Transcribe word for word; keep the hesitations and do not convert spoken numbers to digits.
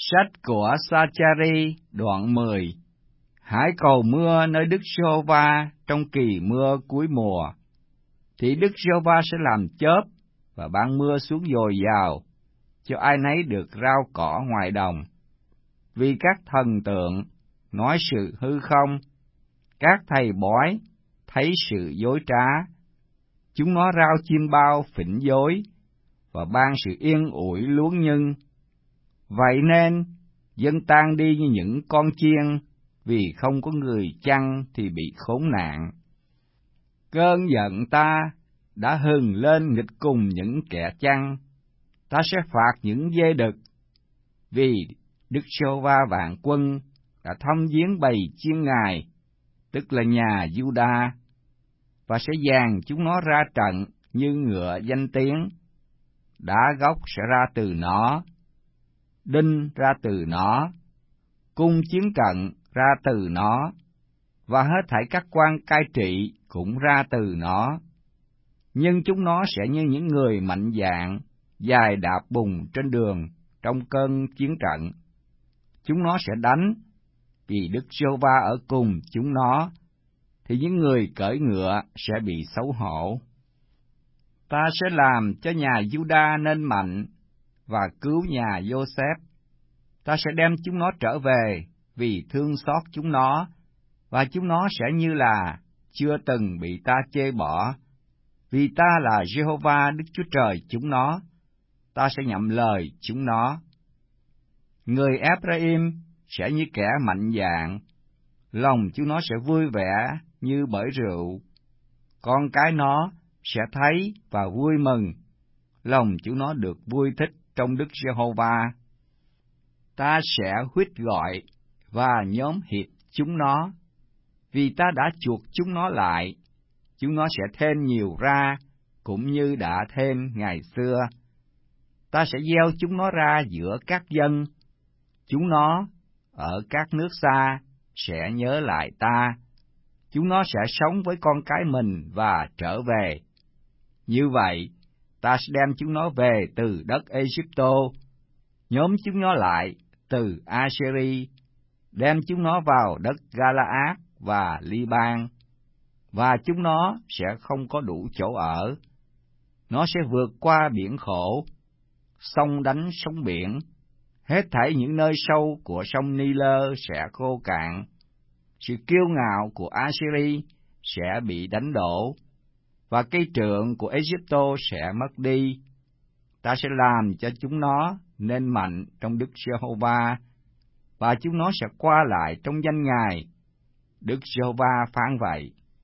Sách của Sa-cha-ri đoạn mười. Hãy cầu mưa nơi Đức Giê-hô-va trong kỳ mưa cuối mùa, thì Đức Giê-hô-va sẽ làm chớp và ban mưa xuống dồi dào, cho ai nấy được rau cỏ ngoài đồng. Vì các thần tượng nói sự hư không, các thầy bói thấy sự dối trá, chúng nó rao chim bao phỉnh dối và ban sự yên ủi luống nhưng. Vậy nên dân tan đi như những con chiên, vì không có người chăn thì bị khốn nạn. Cơn giận ta đã hừng lên nghịch cùng những kẻ chăn, ta sẽ phạt những dê đực, vì Đức Giê-hô-va vạn quân đã thăm viếng bầy chiên Ngài, tức là nhà Giu-đa, và sẽ dàn chúng nó ra trận như ngựa danh tiếng. Đá gốc sẽ ra từ nó, đinh ra từ nó, cung chiến trận ra từ nó, và hết thảy các quan cai trị cũng ra từ nó. Nhưng chúng nó sẽ như những người mạnh dạn, dài đạp bùn trên đường trong cơn chiến trận. Chúng nó sẽ đánh, vì Đức Giê-hô-va ở cùng chúng nó, thì những người cưỡi ngựa sẽ bị xấu hổ. Ta sẽ làm cho nhà Giu-đa nên mạnh, và cứu nhà Giô-xép. Ta sẽ đem chúng nó trở về, vì thương xót chúng nó, và chúng nó sẽ như là chưa từng bị ta chê bỏ. Vì ta là Giê-hô-va Đức Chúa Trời chúng nó, ta sẽ nhậm lời chúng nó. Người Ê-phra-im sẽ như kẻ mạnh dạn, lòng chúng nó sẽ vui vẻ như bởi rượu. Con cái nó sẽ thấy và vui mừng, lòng chúng nó được vui thích trong Đức Giê-hô-va. Ta sẽ huýt gọi và nhóm hiệp chúng nó, vì ta đã chuộc chúng nó lại. Chúng nó sẽ thêm nhiều ra, cũng như đã thêm ngày xưa. Ta sẽ gieo chúng nó ra giữa các dân. Chúng nó ở các nước xa sẽ nhớ lại ta. Chúng nó sẽ sống với con cái mình và trở về. Như vậy, ta sẽ đem chúng nó về từ đất Ê-díp-tô, nhóm chúng nó lại từ A-sê-ri, đem chúng nó vào đất Ga-la-át và Li-ban, và chúng nó sẽ không có đủ chỗ ở. Nó sẽ vượt qua biển khổ, sông đánh sóng biển, hết thảy những nơi sâu của sông Ni-lơ sẽ khô cạn. Sự kiêu ngạo của A-sê-ri sẽ bị đánh đổ, và cây trượng của Ê-díp-tô sẽ mất đi. Ta sẽ làm cho chúng nó nên mạnh trong Đức Giê-hô-va, và chúng nó sẽ qua lại trong danh Ngài. Đức Giê-hô-va phán vậy.